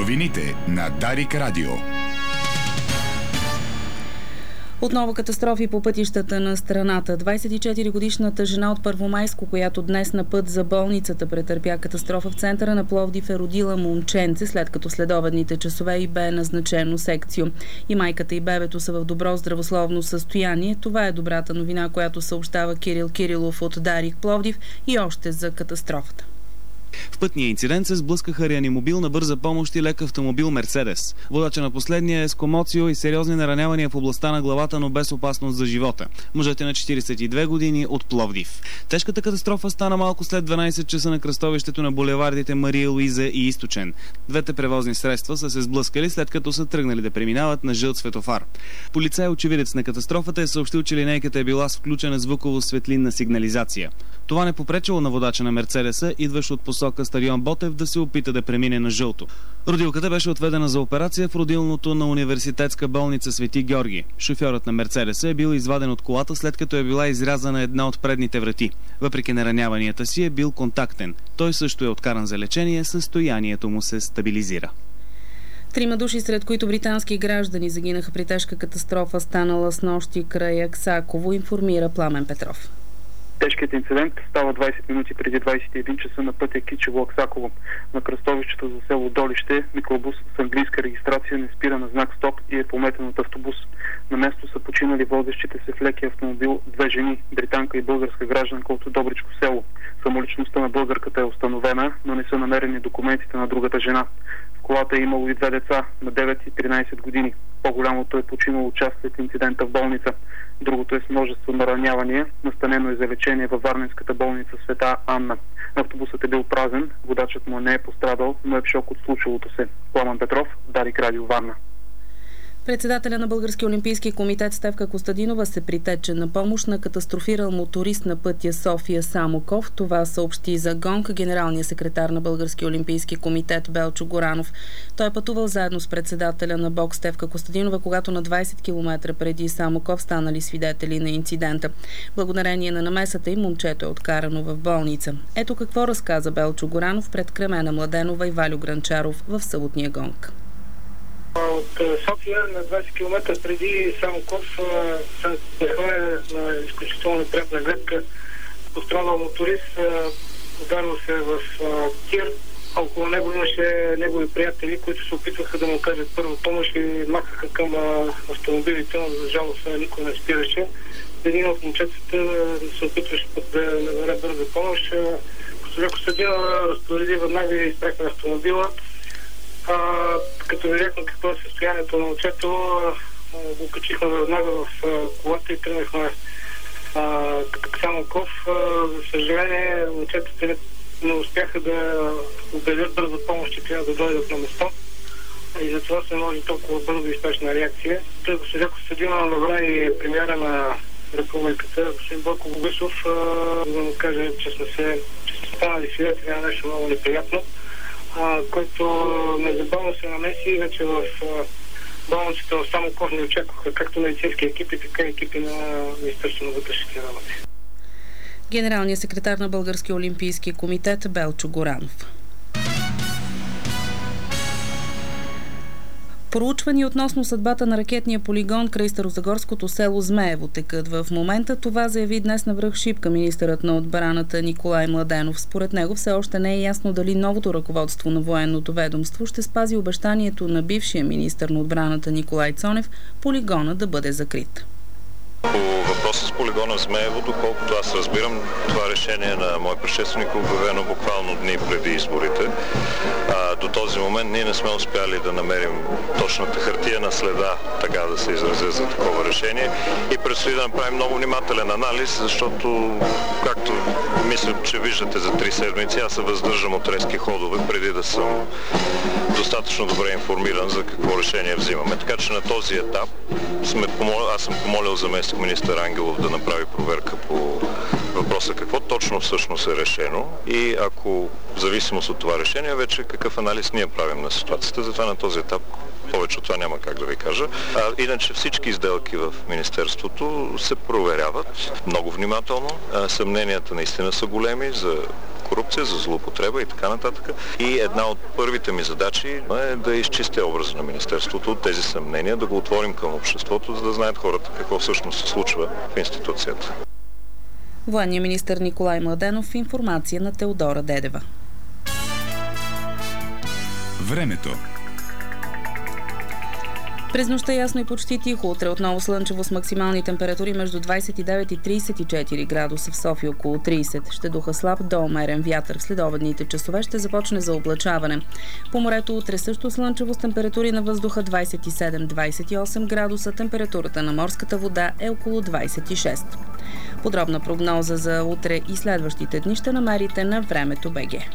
Новините на Дарик Радио. Отново катастрофи по пътищата на страната. 24-годишната жена от Първомайско, която днес на път за болницата претърпя катастрофа в центъра на Пловдив, е родила момченце, след като следобедните часове и бе назначено секцио. И майката и бебето са в добро здравословно състояние. Това е добрата новина, която съобщава Кирил Кирилов от Дарик Пловдив. И още за катастрофата. В пътния инцидент се сблъскаха реанимобил на бърза помощ и лек автомобил Мерцедес. Водача на последния е с комоцио и сериозни наранявания в областта на главата, но без опасност за живота. Мъжът е на 42 години от Пловдив. Тежката катастрофа стана малко след 12 часа на кръстовището на булевардите Мария Луиза и Източен. Двете превозни средства са се сблъскали, след като са тръгнали да преминават на жълт светофар. Полицай, очевидец на катастрофата, е съобщил, че линейката е била с включена звуково-светлинна сигнализация. Това не попречило на водача на Мерцедеса, идващ от посока стадион Ботев, да се опита да премине на жълто. Родилката беше отведена за операция в родилното на университетска болница Свети Георги. Шофьорът на Мерцедеса е бил изваден от колата, след като е била изрязана една от предните врати. Въпреки нараняванията си е бил контактен. Той също е откаран за лечение, състоянието му се стабилизира. 3 души, сред които британски граждани, загинаха при тежка катастрофа, станала снощи край Аксаково, информира Пламен Петров. Тежкият инцидент става 20 минути преди 21 часа на пътя Кичево-Аксаково. На кръстовището за село Долище микробус с английска регистрация не спира на знак стоп и е пометен от автобус. На място са починали возещите се в лекия автомобил две жени, британка и българска гражданка от Добричко село. Самоличността на българката е установена, но не са намерени документите на другата жена. В колата е имало и две деца на 9 и 13 години. По-голямото е починало час след инцидента в болница. Другото е с множество наранявания. Настанено е за лечение във Варненската болница Света Анна. Автобусът е бил празен, водачът му не е пострадал, но е в шок от случилото се. Пламен Петров, Дарик Радио, Варна. Председателя на Българския олимпийски комитет Стефка Костадинова се притече на помощ на катастрофирал моторист на пътя София Самоков. Това съобщи за ГОНК генералния секретар на Българския олимпийски комитет Белчо Горанов. Той е пътувал заедно с председателя на БОК Стефка Костадинова, когато на 20 км преди Самоков станали свидетели на инцидента. Благодарение на намесата им момчето е откарано в болница. Ето какво разказа Белчо Горанов пред Кремена Младенова и Валю Гранчаров в съботния ГОНК. От София на 20 км преди Самоков е на изключително неприятна гледка. Пострадал моторист, ударил се в тир. Около него имаше негови приятели, които се опитваха да му кажат първа помощ и махаха към автомобилите, но за жалост никой не спираше. Един от момчетата се опитваше да набере бърза помощ. Госпожа Костадинова разпореди веднага и изпряха на автомобила. Като видяхме какво е състоянието на момчето, го качихме веднага в колата и тръгнахме Самоков. За съжаление, момчетата не успяха да обявят бърза помощ, че трябва да дойдат на место. И затова се наложи толкова бързо и спешна реакция. Той госпожа Костадинова направи премиера на републиката, господин Бойко Борисов, да му каже, че сме станали свидетели на нещо много неприятно, който незабавно се намеси и вече в болницата в Самоков не очакваха както медицински екипи, така и екипи на Министерството на вътрешните работи. Генералният секретар на Българския олимпийски комитет Белчо Горанов. Проучвания относно съдбата на ракетния полигон край старозагорското село Змеево текат в момента. Това заяви днес на връх Шипка министърът на отбраната Николай Младенов. Според него все още не е ясно дали новото ръководство на военното ведомство ще спази обещанието на бившия министър на отбраната Николай Цонев полигона да бъде закрит. По въпроса с полигона Змеево, доколкото аз разбирам, това решение на мой предшественик е обявено буквално дни преди изборите. До този момент ние не сме успяли да намерим точната хартиена следа, така да се изразя, за такова решение и предстои да направим много внимателен анализ, защото, както мисля, че виждате за 3 седмици, аз се въздържам от резки ходове, преди да съм достатъчно добре информиран за какво решение взимаме. Така че на този етап аз съм помолил заместник министър Ангелов да направи проверка по въпроса какво точно всъщност е решено и ако в зависимост от това решение вече какъв анализ ние правим на ситуацията. Затова на този етап повече от това няма как да ви кажа. Иначе всички сделки в Министерството се проверяват много внимателно. Съмненията наистина са големи за корупция, за злоупотреба и така нататък. И една от първите ми задачи е да изчистя образа на Министерството от тези съмнения, да го отворим към обществото, за да знаят хората какво всъщност се случва в институцията. Военният министър Николай Младенов, информация на Теодора Дедева. Времето. През нощта ясно и почти тихо. Утре отново слънчево с максимални температури между 29 и 34 градуса, в София около 30. Ще духа слаб до умерен вятър. В следобедните часове ще започне заоблачаване. По морето утре също слънчево с температури на въздуха 27-28 градуса. Температурата на морската вода е около 26. Подробна прогноза за утре и следващите дни ще намерите на Времето БГ.